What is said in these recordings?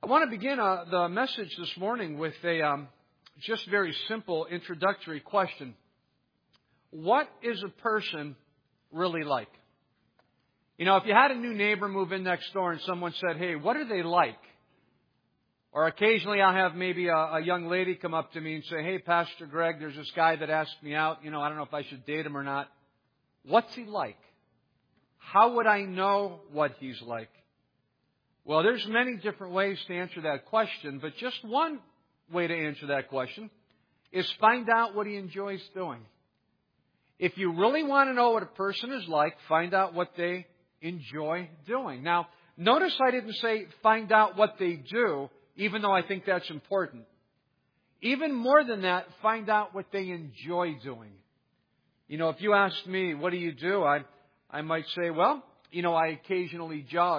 I want to begin the message this morning with a just very simple introductory question. What is a person really like? You know, if you had a new neighbor move in next door and someone said, hey, what are they like? Or occasionally I'll have maybe a young lady come up to me and say, hey, Pastor Greg, there's this guy that asked me out. You know, I don't know if I should date him or not. What's he like? How would I know what he's like? Well, there's many different ways to answer that question, but just one way to answer that question is find out what he enjoys doing. If you really want to know what a person is like, find out what they enjoy doing. Now, notice I didn't say find out what they do, even though I think that's important. Even more than that, find out what they enjoy doing. You know, if you asked me, what do you do? I might say, well, you know, I occasionally jog.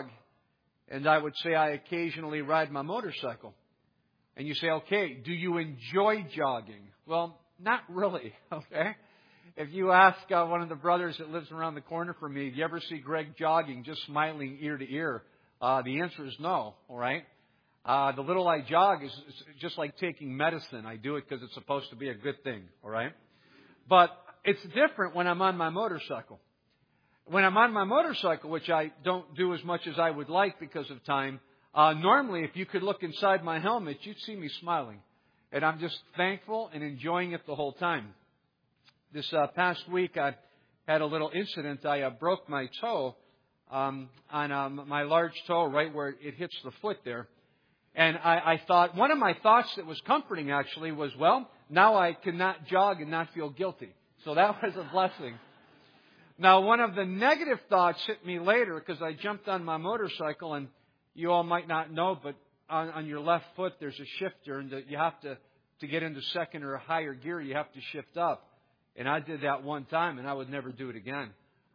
And I would say I occasionally ride my motorcycle. And you say, okay, do you enjoy jogging? Well, not really, okay? If you ask one of the brothers that lives around the corner from me, do you ever see Greg jogging, just smiling ear to ear? The answer is no, all right? The little I jog is just like taking medicine. I do it because it's supposed to be a good thing, all right? But it's different when I'm on my motorcycle. When I'm on my motorcycle, which I don't do as much as I would like because of time, normally if you could look inside my helmet, you'd see me smiling. And I'm just thankful and enjoying it the whole time. This past week, I had a little incident. I broke my toe on my large toe right where it hits the foot there. And I thought, one of my thoughts that was comforting actually was, well, now I cannot jog and not feel guilty. So that was a blessing. Now, one of the negative thoughts hit me later because I jumped on my motorcycle, and you all might not know, but on your left foot there's a shifter, and you have to get into second or higher gear, you have to shift up. And I did that one time, and I would never do it again.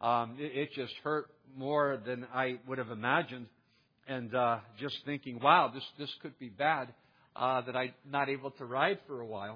It just hurt more than I would have imagined. And just thinking, wow, this could be bad, that I'm not able to ride for a while.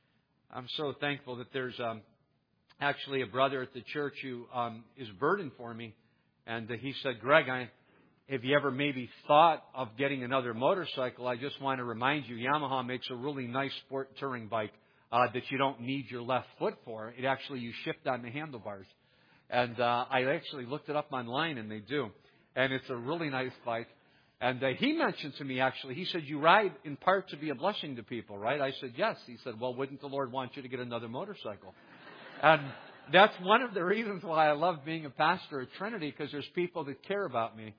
I'm so thankful that there's actually a brother at the church who is a burden for me. And he said, Greg, have you ever maybe thought of getting another motorcycle? I just want to remind you, Yamaha makes a really nice sport touring bike that you don't need your left foot for. It actually, you shift on the handlebars. And I actually looked it up online, and they do. And it's a really nice bike. And he mentioned to me, actually, he said, you ride in part to be a blessing to people, right? I said, yes. He said, well, wouldn't the Lord want you to get another motorcycle? And that's one of the reasons why I love being a pastor at Trinity, because there's people that care about me.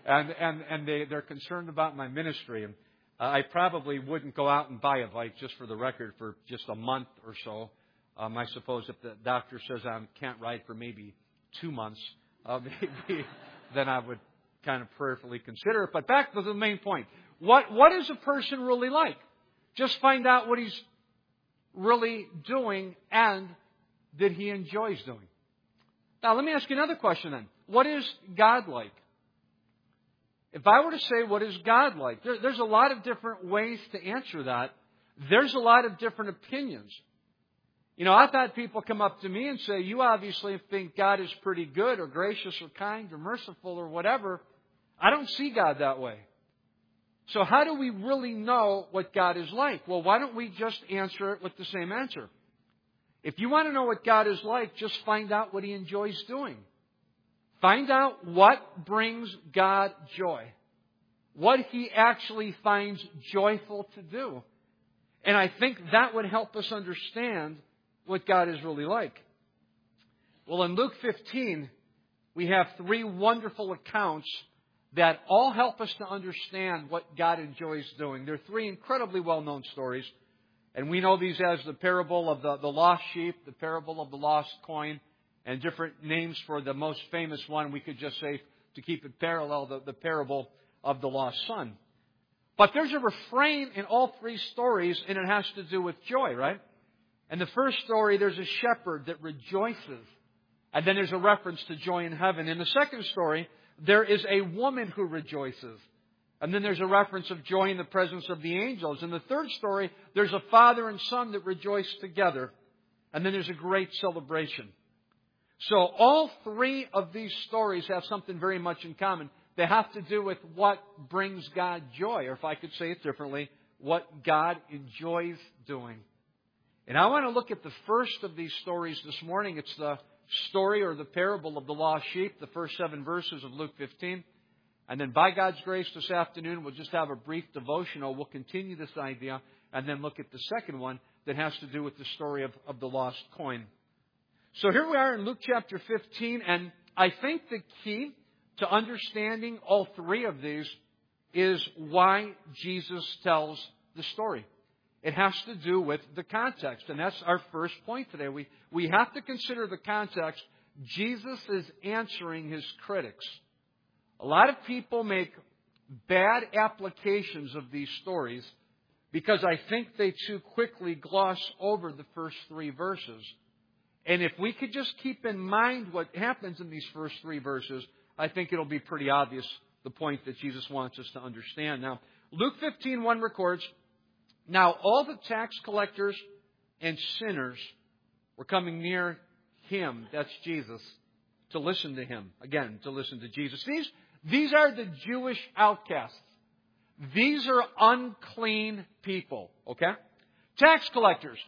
And they're concerned about my ministry. And I probably wouldn't go out and buy a bike, just for the record, for just a month or so. I suppose if the doctor says I can't ride for maybe 2 months, maybe then I would kind of prayerfully consider it. But back to the main point. What is a person really like? Just find out what he's really doing and that he enjoys doing. Now, let me ask you another question then. What is God like? If I were to say, what is God like? There's a lot of different ways to answer that. There's a lot of different opinions. You know, I've had people come up to me and say, you obviously think God is pretty good or gracious or kind or merciful or whatever. I don't see God that way. So how do we really know what God is like? Well, why don't we just answer it with the same answer? If you want to know what God is like, just find out what He enjoys doing. Find out what brings God joy. What He actually finds joyful to do. And I think that would help us understand what God is really like. Well, in Luke 15, we have 3 wonderful accounts that all help us to understand what God enjoys doing. They're 3 incredibly well-known stories. And we know these as the parable of the lost sheep, the parable of the lost coin, and different names for the most famous one. We could just say, to keep it parallel, the parable of the lost son. But there's a refrain in all 3 stories, and it has to do with joy, right? In the first story, there's a shepherd that rejoices. And then there's a reference to joy in heaven. In the second story, there is a woman who rejoices. And then there's a reference of joy in the presence of the angels. In the third story, there's a father and son that rejoice together. And then there's a great celebration. So all 3 of these stories have something very much in common. They have to do with what brings God joy, or if I could say it differently, what God enjoys doing. And I want to look at the first of these stories this morning. It's the story or the parable of the lost sheep, the first 7 verses of Luke 15. And then by God's grace this afternoon, we'll just have a brief devotional. We'll continue this idea and then look at the second one that has to do with the story of the lost coin. So here we are in Luke chapter 15, and I think the key to understanding all 3 of these is why Jesus tells the story. It has to do with the context, and that's our first point today. We have to consider the context. Jesus is answering his critics. A lot of people make bad applications of these stories because I think they too quickly gloss over the first 3 verses. And if we could just keep in mind what happens in these first 3 verses, I think it'll be pretty obvious the point that Jesus wants us to understand. Now, Luke 15:1 records, "Now all the tax collectors and sinners were coming near him," that's Jesus, "to listen to him." Again, to listen to Jesus. These are the Jewish outcasts. These are unclean people, okay? Tax collectors.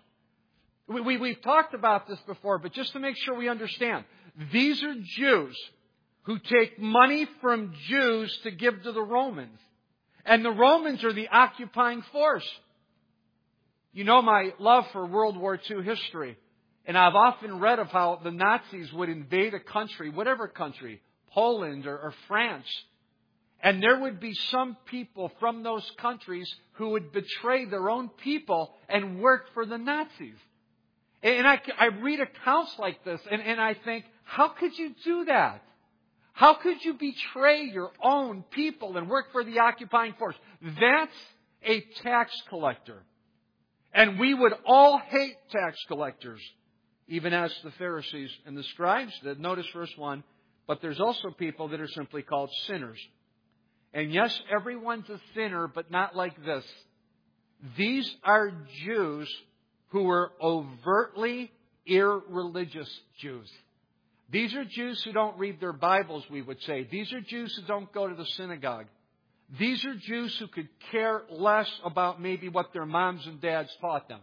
We've talked about this before, but just to make sure we understand, these are Jews who take money from Jews to give to the Romans. And the Romans are the occupying force. You know my love for World War II history. And I've often read of how the Nazis would invade a country, whatever country, Poland or France. And there would be some people from those countries who would betray their own people and work for the Nazis. And I read accounts like this and I think, how could you do that? How could you betray your own people and work for the occupying force? That's a tax collector. And we would all hate tax collectors, even as the Pharisees and the scribes did. Notice verse 1, but there's also people that are simply called sinners. And yes, everyone's a sinner, but not like this. These are Jews who were overtly irreligious Jews. These are Jews who don't read their Bibles, we would say. These are Jews who don't go to the synagogue. These are Jews who could care less about maybe what their moms and dads taught them.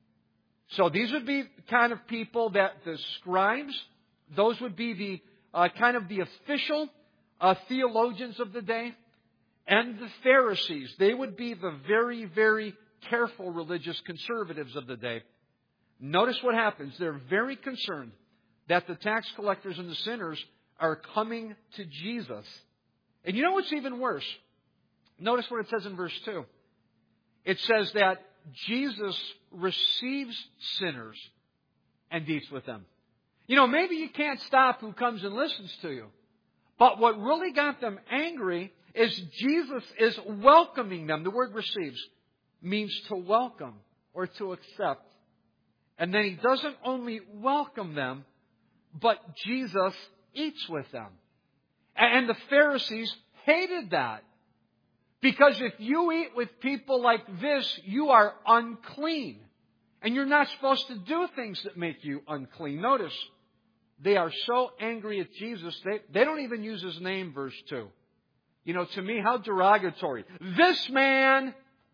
So these would be the kind of people that the scribes, those would be the kind of the official theologians of the day. And the Pharisees, they would be the very, very careful religious conservatives of the day. Notice what happens. They're very concerned that the tax collectors and the sinners are coming to Jesus. And you know what's even worse? Notice what it says in verse 2. It says that Jesus receives sinners and eats with them. You know, maybe you can't stop who comes and listens to you. But what really got them angry is Jesus is welcoming them. The word receives means to welcome or to accept. And then he doesn't only welcome them, but Jesus eats with them. And the Pharisees hated that. Because if you eat with people like this, you are unclean. And you're not supposed to do things that make you unclean. Notice, they are so angry at Jesus, they don't even use his name, verse 2. You know, to me, how derogatory. This man!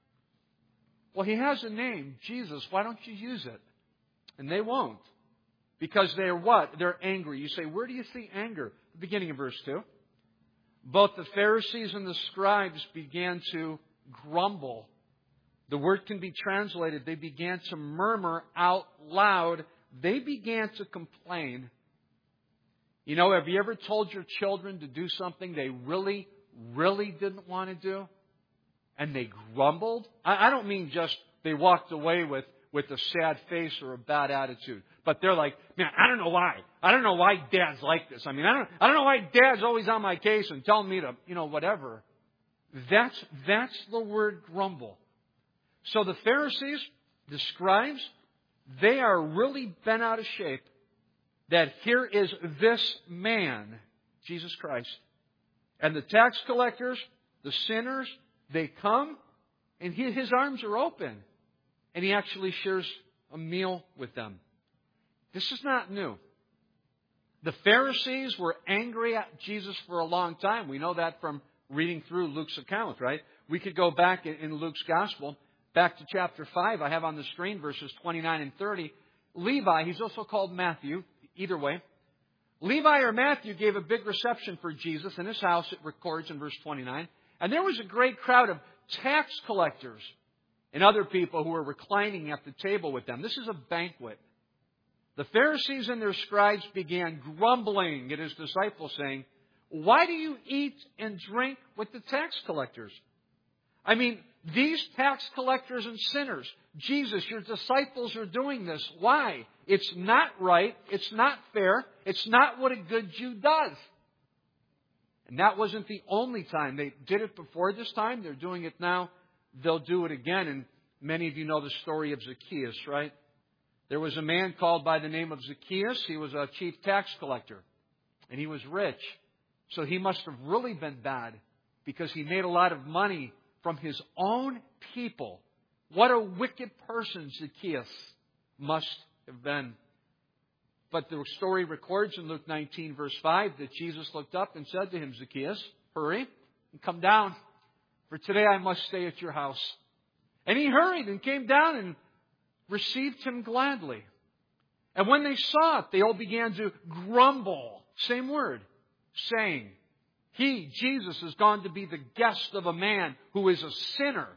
Well, he has a name, Jesus. Why don't you use it? And they won't. Because they're what? They're angry. You say, where do you see anger? The beginning of verse 2. Both the Pharisees and the scribes began to grumble. The word can be translated, they began to murmur out loud. They began to complain. You know, have you ever told your children to do something they really, really didn't want to do? And they grumbled? I don't mean just they walked away with a sad face or a bad attitude. But they're like, man, I don't know why. I don't know why Dad's like this. I mean, I don't know why Dad's always on my case and telling me to, whatever. That's the word grumble. So the Pharisees, the scribes, they are really bent out of shape that here is this man, Jesus Christ. And the tax collectors, the sinners, they come and his arms are open. And he actually shares a meal with them. This is not new. The Pharisees were angry at Jesus for a long time. We know that from reading through Luke's account, right? We could go back in Luke's Gospel, back to chapter 5. I have on the screen verses 29 and 30. Levi, he's also called Matthew, either way. Levi or Matthew gave a big reception for Jesus in his house, it records in verse 29. And there was a great crowd of tax collectors and other people who were reclining at the table with them. This is a banquet. The Pharisees and their scribes began grumbling at his disciples, saying, "Why do you eat and drink with the tax collectors?" I mean, these tax collectors and sinners, Jesus, your disciples are doing this. Why? It's not right. It's not fair. It's not what a good Jew does. And that wasn't the only time. They did it before this time. They're doing it now. They'll do it again. And many of you know the story of Zacchaeus, right? There was a man called by the name of Zacchaeus. He was a chief tax collector. And he was rich. So he must have really been bad because he made a lot of money from his own people. What a wicked person Zacchaeus must have been. But the story records in Luke 19, verse 5, that Jesus looked up and said to him, "Zacchaeus, hurry and come down, for today I must stay at your house." And he hurried and came down and received him gladly. And when they saw it, they all began to grumble, same word, saying, "He, Jesus, is gone to be the guest of a man who is a sinner."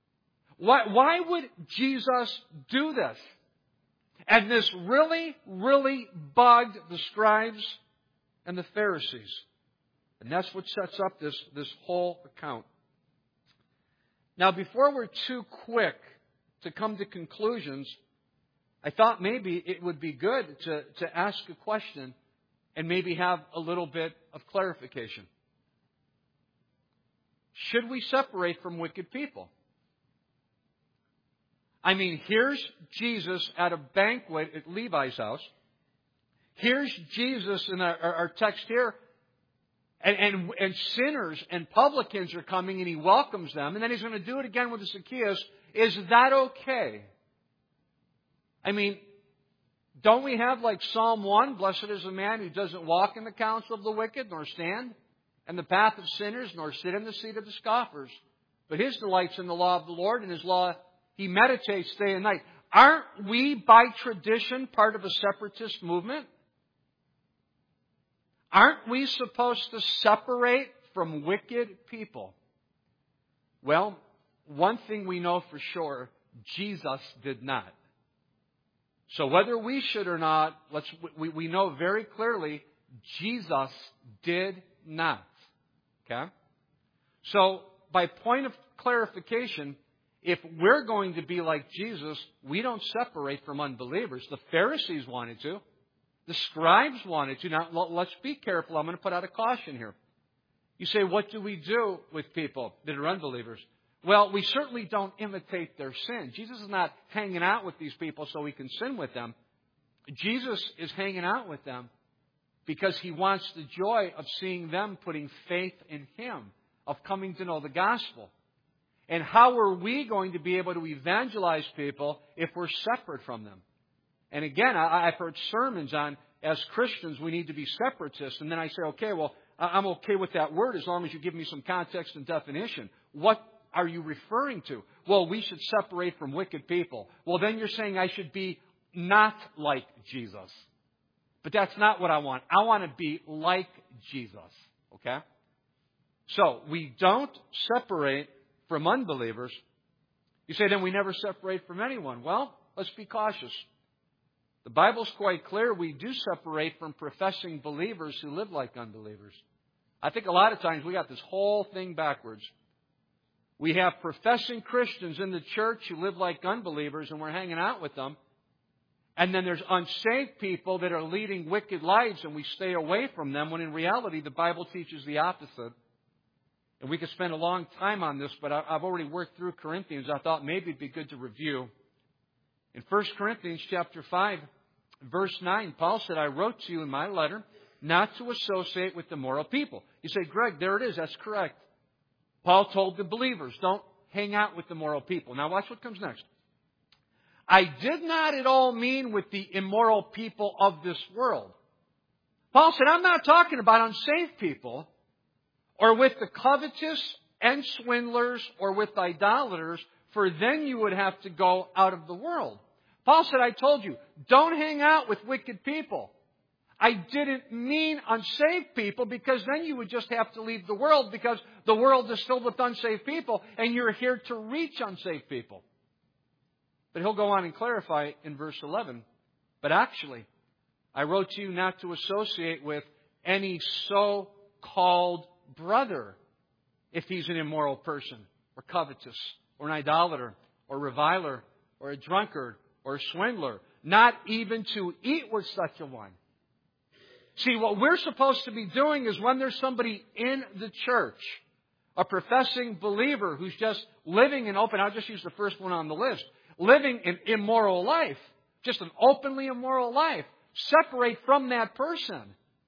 Why would Jesus do this? And this really, really bugged the scribes and the Pharisees. And that's what sets up this whole account. Now, before we're too quick to come to conclusions, I thought maybe it would be good to ask a question and maybe have a little bit of clarification. Should we separate from wicked people? I mean, here's Jesus at a banquet at Levi's house. Here's Jesus in our text here. And sinners and publicans are coming and he welcomes them. And then he's going to do it again with Zacchaeus. Is that okay? I mean, don't we have like Psalm 1? Blessed is the man who doesn't walk in the counsel of the wicked, nor stand in the path of sinners, nor sit in the seat of the scoffers. But his delight's in the law of the Lord, and his law he meditates day and night. Aren't we, by tradition, part of a separatist movement? Aren't we supposed to separate from wicked people? Well, one thing we know for sure, Jesus did not. So whether we should or not, we know very clearly, Jesus did not. Okay? So, by point of clarification, if we're going to be like Jesus, we don't separate from unbelievers. The Pharisees wanted to. The scribes wanted to. Now, let's be careful. I'm going to put out a caution here. You say, what do we do with people that are unbelievers? Well, we certainly don't imitate their sin. Jesus is not hanging out with these people so he can sin with them. Jesus is hanging out with them because he wants the joy of seeing them putting faith in him, of coming to know the gospel. And how are we going to be able to evangelize people if we're separate from them? And again, I've heard sermons on, as Christians, we need to be separatists. And then I say, okay, well, I'm okay with that word as long as you give me some context and definition. What are you referring to? Well, we should separate from wicked people. Well, then you're saying I should be not like Jesus. But that's not what I want. I want to be like Jesus. Okay? So, we don't separate from unbelievers. You say, then we never separate from anyone. Well, let's be cautious. The Bible's quite clear. We do separate from professing believers who live like unbelievers. I think a lot of times we got this whole thing backwards. We have professing Christians in the church who live like unbelievers and we're hanging out with them. And then there's unsaved people that are leading wicked lives and we stay away from them when in reality the Bible teaches the opposite. And we could spend a long time on this, but I've already worked through Corinthians. I thought maybe it'd be good to review. In 1 Corinthians chapter 5, verse 9, Paul said, I wrote to you in my letter not to associate with immoral people. You say, Greg, there it is. That's correct. Paul told the believers, don't hang out with immoral people. Now watch what comes next. I did not at all mean with the immoral people of this world. Paul said, I'm not talking about unsaved people or with the covetous and swindlers or with idolaters, for then you would have to go out of the world. Paul said, I told you, don't hang out with wicked people. I didn't mean unsaved people, because then you would just have to leave the world, because the world is filled with unsaved people and you're here to reach unsaved people. But he'll go on and clarify in verse 11. But actually, I wrote to you not to associate with any so-called brother if he's an immoral person, or covetous, or an idolater, or reviler, or a drunkard, or a swindler, not even to eat with such a one. See, what we're supposed to be doing is when there's somebody in the church, a professing believer who's just living an open, I'll just use the first one on the list, living an immoral life, just an openly immoral life, separate from that person.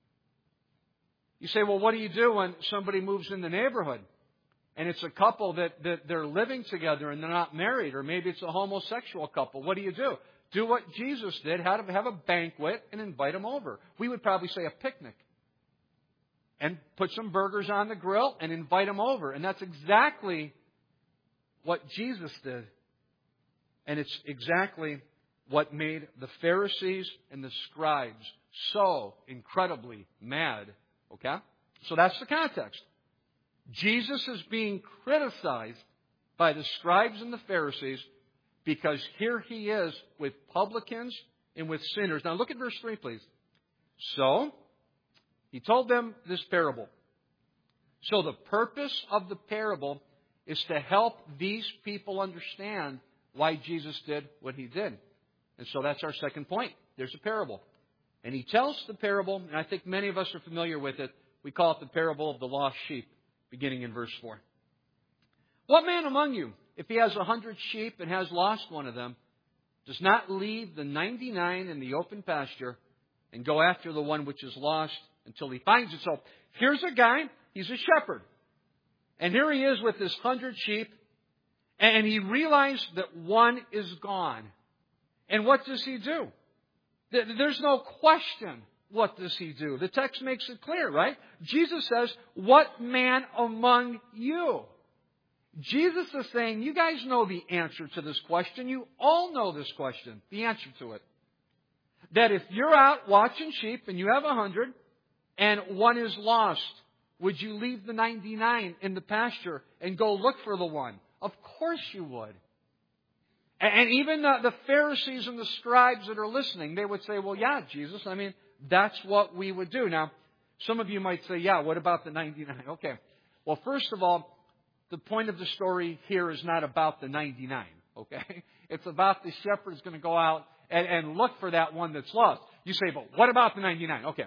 You say, well, what do you do when somebody moves in the neighborhood and it's a couple that they're living together and they're not married, or maybe it's a homosexual couple? What do? Do what Jesus did, have a banquet and invite them over. We would probably say a picnic. And put some burgers on the grill and invite them over. And that's exactly what Jesus did. And it's exactly what made the Pharisees and the scribes so incredibly mad. Okay? So that's the context. Jesus is being criticized by the scribes and the Pharisees because here he is with publicans and with sinners. Now look at verse 3, please. So, he told them this parable. So the purpose of the parable is to help these people understand why Jesus did what he did. And so that's our second point. There's a parable. And he tells the parable, and I think many of us are familiar with it. We call it the parable of the lost sheep, beginning in verse 4. What man among you, if he has 100 sheep and has lost one of them, does not leave the 99 in the open pasture and go after the one which is lost until he finds it? So here's a guy, he's a shepherd. And here he is with his 100 sheep, and he realized that one is gone. And what does he do? There's no question. What does he do? The text makes it clear, right? Jesus says, what man among you? Jesus is saying, you guys know the answer to this question. You all know this question, the answer to it. That if you're out watching sheep and you have 100 and one is lost, would you leave the 99 in the pasture and go look for the one? Of course you would. And even the Pharisees and the scribes that are listening, they would say, well, yeah, Jesus, I mean, that's what we would do. Now, some of you might say, yeah, what about the 99? Okay. Well, first of all, the point of the story here is not about the 99, okay? It's about the shepherd's going to go out and look for that one that's lost. You say, but what about the 99? Okay.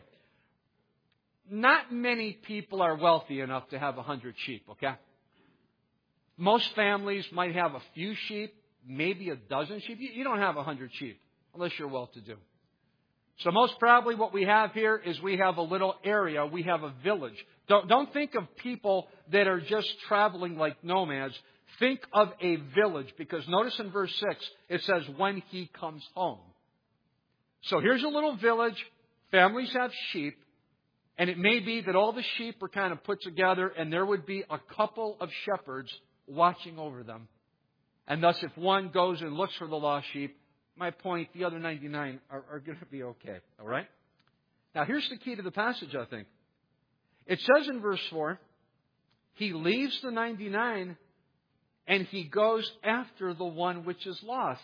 Not many people are wealthy enough to have 100 sheep, okay? Most families might have a few sheep, maybe a dozen sheep. You don't have 100 sheep unless you're well-to-do. So most probably what we have here is we have a little area. We have a village. Don't think of people that are just traveling like nomads. Think of a village, because notice in verse 6, it says, when he comes home. So here's a little village. Families have sheep. And it may be that all the sheep are kind of put together and there would be a couple of shepherds watching over them. And thus, if one goes and looks for the lost sheep, my point, the other 99 are going to be okay. All right? Now, here's the key to the passage, I think. It says in verse 4, he leaves the 99 and he goes after the one which is lost.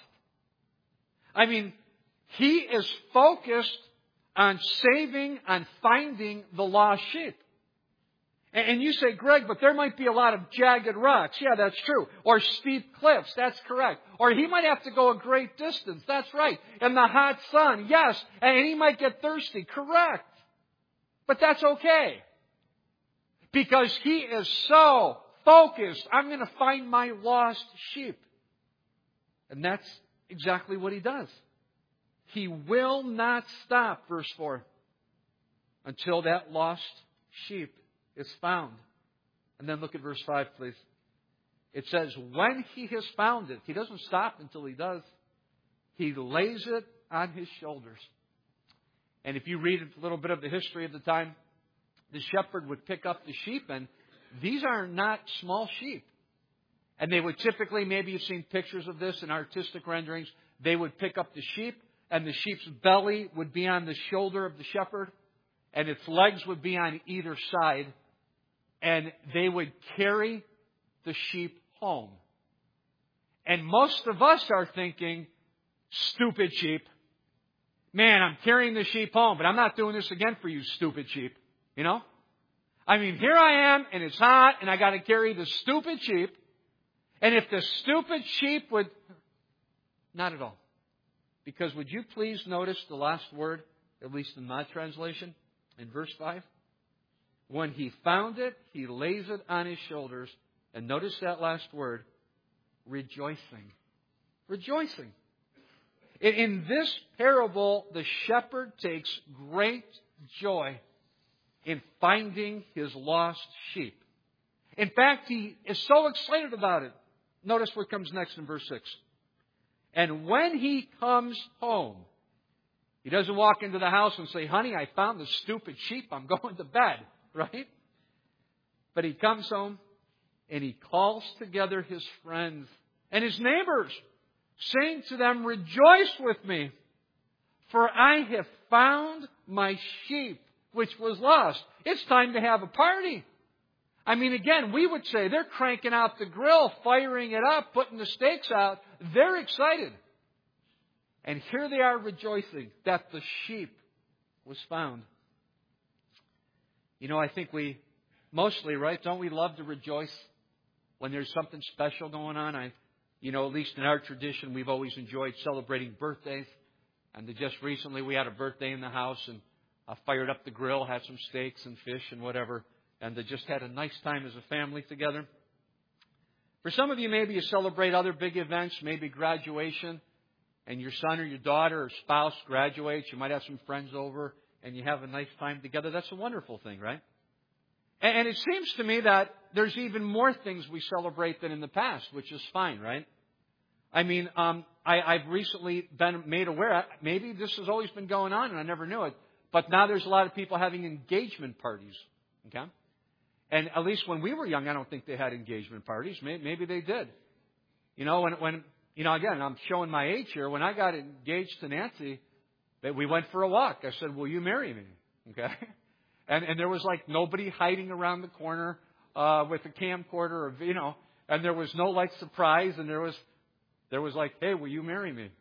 I mean, he is focused on saving, on finding the lost sheep. And you say, Greg, but there might be a lot of jagged rocks. Yeah, that's true. Or steep cliffs. That's correct. Or he might have to go a great distance. That's right. In the hot sun. Yes. And he might get thirsty. Correct. But that's okay. Because he is so focused. I'm going to find my lost sheep. And that's exactly what he does. He will not stop, verse 4, until that lost sheep is found. And then look at verse 5, please. It says, when he has found it, he doesn't stop until he does. He lays it on his shoulders. And if you read a little bit of the history of the time, the shepherd would pick up the sheep, and these are not small sheep. And they would typically, maybe you've seen pictures of this in artistic renderings, they would pick up the sheep, and the sheep's belly would be on the shoulder of the shepherd, and its legs would be on either side, and they would carry the sheep home. And most of us are thinking, stupid sheep. Man, I'm carrying the sheep home, but I'm not doing this again for you, stupid sheep. You know? I mean, here I am, and it's hot, and I got to carry the stupid sheep. And if the stupid sheep would... Not at all. Because would you please notice the last word, at least in my translation, in verse 5? When he found it, he lays it on his shoulders. And notice that last word, rejoicing. Rejoicing. In this parable, the shepherd takes great joy in finding his lost sheep. In fact, he is so excited about it. Notice what comes next in verse 6. And when he comes home, he doesn't walk into the house and say, honey, I found the stupid sheep. I'm going to bed. Right? But he comes home and he calls together his friends and his neighbors, saying to them, rejoice with me, for I have found my sheep, which was lost. It's time to have a party. I mean, again, we would say they're cranking out the grill, firing it up, putting the steaks out. They're excited. And here they are rejoicing that the sheep was found. You know, I think we mostly, right, don't we love to rejoice when there's something special going on? At least in our tradition, we've always enjoyed celebrating birthdays. And just recently we had a birthday in the house, and I fired up the grill, had some steaks and fish and whatever, and they just had a nice time as a family together. For some of you, maybe you celebrate other big events, maybe graduation, and your son or your daughter or spouse graduates. You might have some friends over, and you have a nice time together. That's a wonderful thing, right? And it seems to me that there's even more things we celebrate than in the past, which is fine, right? I mean, I've recently been made aware, maybe this has always been going on and I never knew it, but now there's a lot of people having engagement parties, okay? And at least when we were young, I don't think they had engagement parties. Maybe they did. When again, I'm showing my age here. When I got engaged to Nancy, we went for a walk. I said, will you marry me? Okay? And there was like nobody hiding around the corner with a camcorder, and there was no like surprise, and there was like, hey, will you marry me?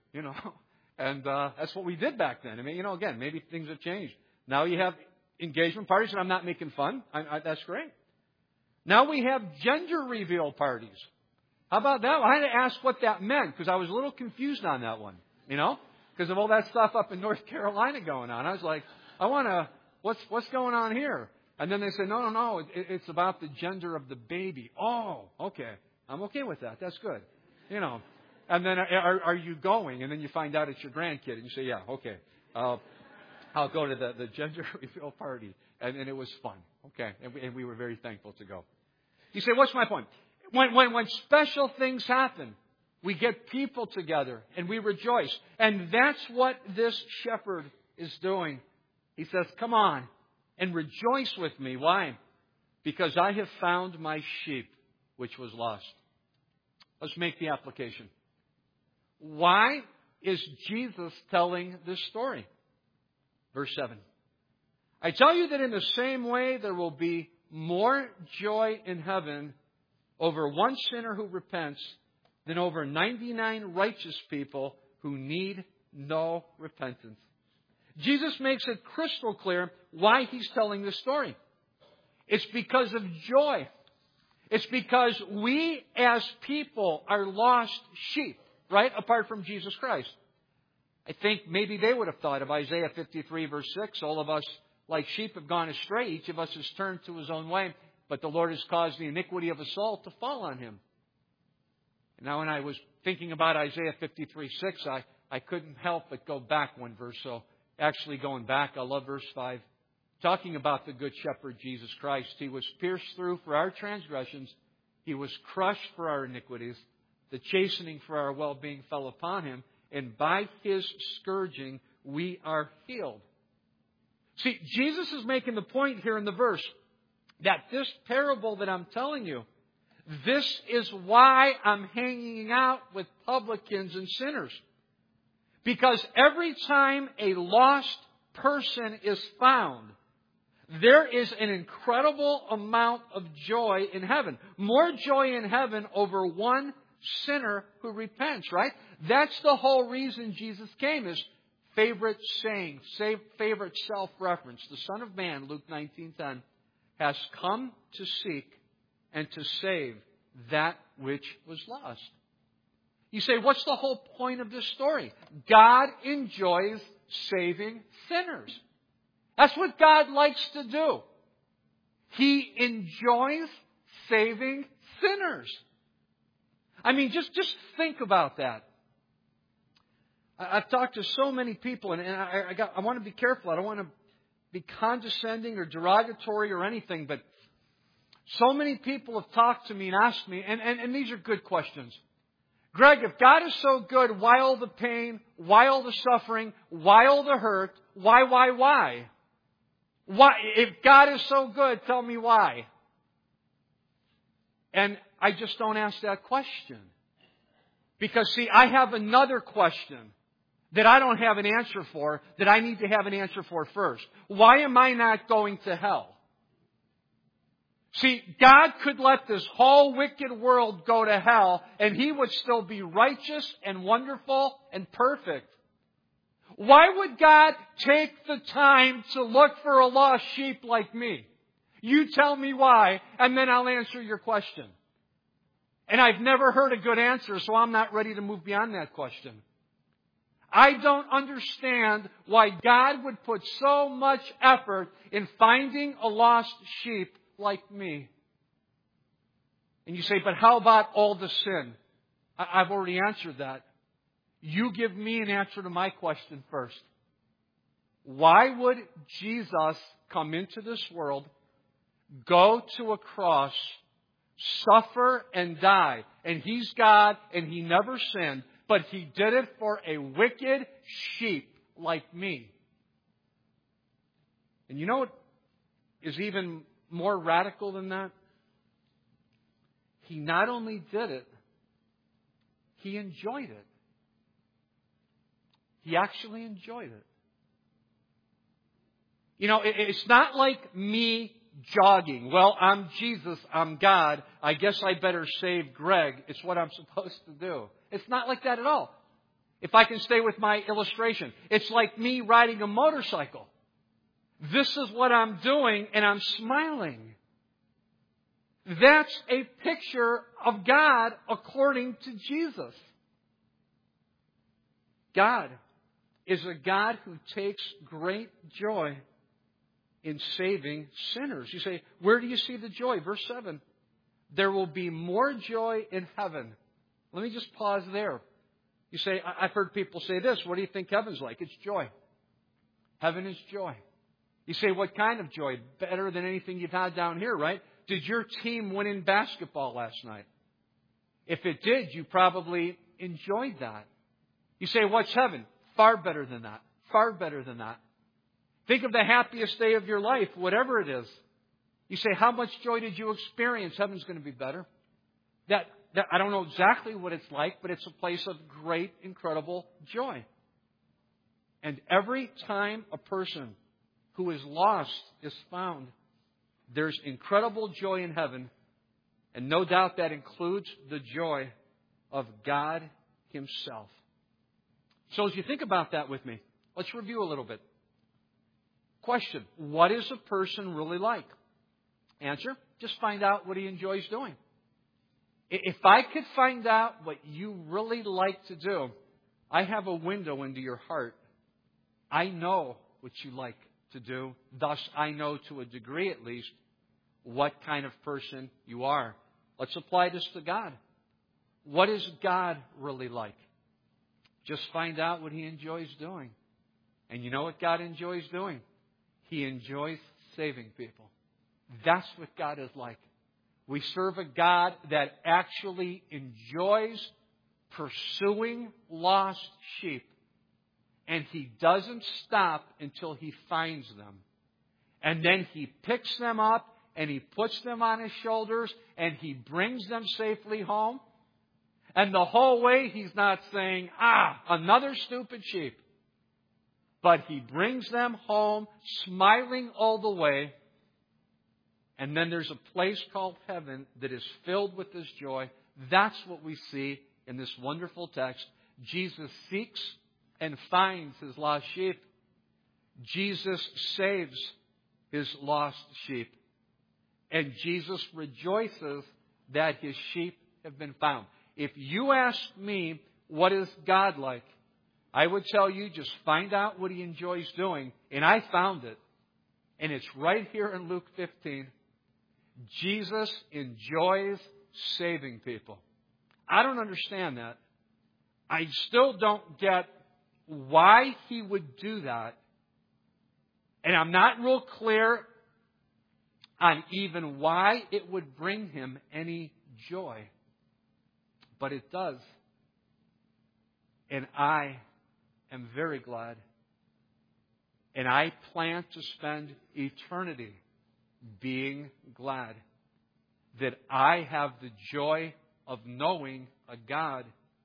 And that's what we did back then. I mean, again, maybe things have changed. Now you have engagement parties, and I'm not making fun. That's great. Now we have gender reveal parties. How about that? I had to ask what that meant because I was a little confused on that one, because of all that stuff up in North Carolina going on. I was like, what's going on here? And then they said, no, it's about the gender of the baby. Oh, okay. I'm okay with that. That's good. And then are you going? And then you find out it's your grandkid, and you say, yeah, okay. I'll go to the gender reveal party. And it was fun. Okay. And we were very thankful to go. You say, what's my point? When special things happen, we get people together and we rejoice. And that's what this shepherd is doing. He says, come on and rejoice with me. Why? Because I have found my sheep, which was lost. Let's make the application. Why is Jesus telling this story? Verse 7. I tell you that in the same way there will be more joy in heaven over one sinner who repents than over 99 righteous people who need no repentance. Jesus makes it crystal clear why he's telling this story. It's because of joy. It's because we as people are lost sheep, right? Apart from Jesus Christ. I think maybe they would have thought of Isaiah 53 verse 6. All of us like sheep have gone astray. Each of us has turned to his own way. But the Lord has caused the iniquity of us all to fall on him. And now when I was thinking about Isaiah 53 6, I couldn't help but go back one verse. So actually going back, I love verse 5. Talking about the Good Shepherd, Jesus Christ. He was pierced through for our transgressions. He was crushed for our iniquities. The chastening for our well-being fell upon him. And by his scourging, we are healed. See, Jesus is making the point here in the verse that this parable that I'm telling you, this is why I'm hanging out with publicans and sinners. Because every time a lost person is found, there is an incredible amount of joy in heaven. More joy in heaven over one sinner who repents, right? That's the whole reason Jesus came, his favorite saying, favorite self-reference. The Son of Man, Luke 19:10, has come to seek and to save that which was lost. You say, what's the whole point of this story? God enjoys saving sinners. That's what God likes to do. He enjoys saving sinners. I mean, just think about that. I've talked to so many people, and I want to be careful. I don't want to be condescending or derogatory or anything, but so many people have talked to me and asked me, and these are good questions. Greg, if God is so good, why all the pain? Why all the suffering? Why all the hurt? Why? Why? If God is so good, tell me why. And I just don't ask that question. Because, see, I have another question that I don't have an answer for, that I need to have an answer for first. Why am I not going to hell? See, God could let this whole wicked world go to hell, and He would still be righteous and wonderful and perfect. Why would God take the time to look for a lost sheep like me? You tell me why, and then I'll answer your question. And I've never heard a good answer, so I'm not ready to move beyond that question. I don't understand why God would put so much effort in finding a lost sheep like me. And you say, but how about all the sin? I've already answered that. You give me an answer to my question first. Why would Jesus come into this world, go to a cross, suffer and die? And He's God and He never sinned, but He did it for a wicked sheep like me. And you know what is even more radical than that? He not only did it, He enjoyed it. He actually enjoyed it. You know, it's not like me jogging. Well, I'm Jesus, I'm God. I guess I better save Greg. It's what I'm supposed to do. It's not like that at all. If I can stay with my illustration, it's like me riding a motorcycle. This is what I'm doing, and I'm smiling. That's a picture of God according to Jesus. God is a God who takes great joy in saving sinners. You say, where do you see the joy? Verse 7. There will be more joy in heaven. Let me just pause there. You say, I've heard people say this. What do you think heaven's like? It's joy. Heaven is joy. You say, what kind of joy? Better than anything you've had down here, right? Did your team win in basketball last night? If it did, you probably enjoyed that. You say, what's heaven? Far better than that. Far better than that. Think of the happiest day of your life, whatever it is. You say, how much joy did you experience? Heaven's going to be better. That I don't know exactly what it's like, but it's a place of great, incredible joy. And every time a person who is lost is found, there's incredible joy in heaven. And no doubt that includes the joy of God Himself. So as you think about that with me, let's review a little bit. Question, what is a person really like? Answer, just find out what he enjoys doing. If I could find out what you really like to do, I have a window into your heart. I know what you like to do. Thus, I know to a degree at least what kind of person you are. Let's apply this to God. What is God really like? Just find out what He enjoys doing. And you know what God enjoys doing? He enjoys saving people. That's what God is like. We serve a God that actually enjoys pursuing lost sheep. And He doesn't stop until He finds them. And then He picks them up and He puts them on His shoulders and He brings them safely home. And the whole way He's not saying, another stupid sheep. But He brings them home smiling all the way. And then there's a place called heaven that is filled with this joy. That's what we see in this wonderful text. Jesus seeks and finds His lost sheep. Jesus saves His lost sheep. And Jesus rejoices that His sheep have been found. If you ask me, what is God like? I would tell you, just find out what He enjoys doing. And I found it. And it's right here in Luke 15. Jesus enjoys saving people. I don't understand that. I still don't get why He would do that. And I'm not real clear on even why it would bring Him any joy. But it does. And I am very glad. And I plan to spend eternity being glad that I have the joy of knowing a God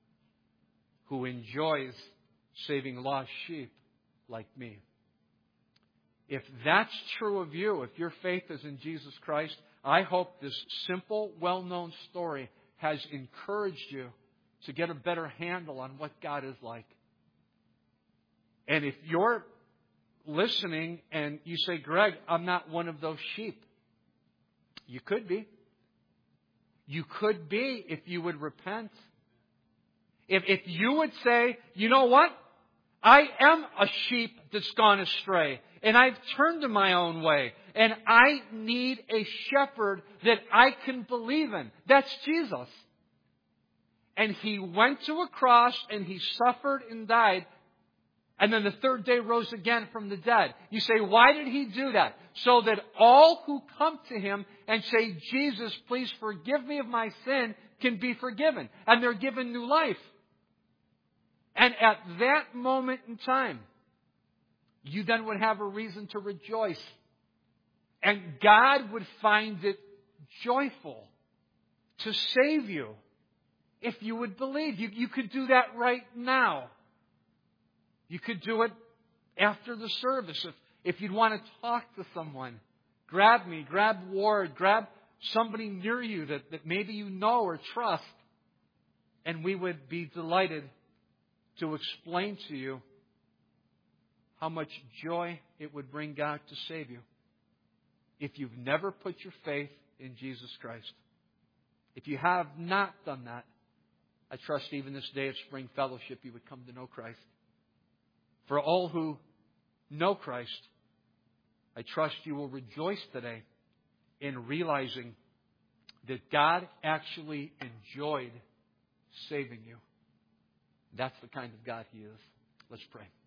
who enjoys saving lost sheep like me. If that's true of you, if your faith is in Jesus Christ, I hope this simple, well-known story has encouraged you to get a better handle on what God is like. And if you're listening and you say, Greg, I'm not one of those sheep. You could be. You could be if you would repent. If you would say, you know what? I am a sheep that's gone astray. And I've turned to my own way. And I need a shepherd that I can believe in. That's Jesus. And He went to a cross and He suffered and died. And then the third day rose again from the dead. You say, why did He do that? So that all who come to Him and say, Jesus, please forgive me of my sin, can be forgiven. And they're given new life. And at that moment in time, you then would have a reason to rejoice. And God would find it joyful to save you if you would believe. You could do that right now. You could do it after the service. If you'd want to talk to someone, grab me, grab Ward, grab somebody near you that maybe you know or trust. And we would be delighted to explain to you how much joy it would bring God to save you if you've never put your faith in Jesus Christ. If you have not done that, I trust even this day of Spring Fellowship you would come to know Christ. For all who know Christ, I trust you will rejoice today in realizing that God actually enjoyed saving you. That's the kind of God He is. Let's pray.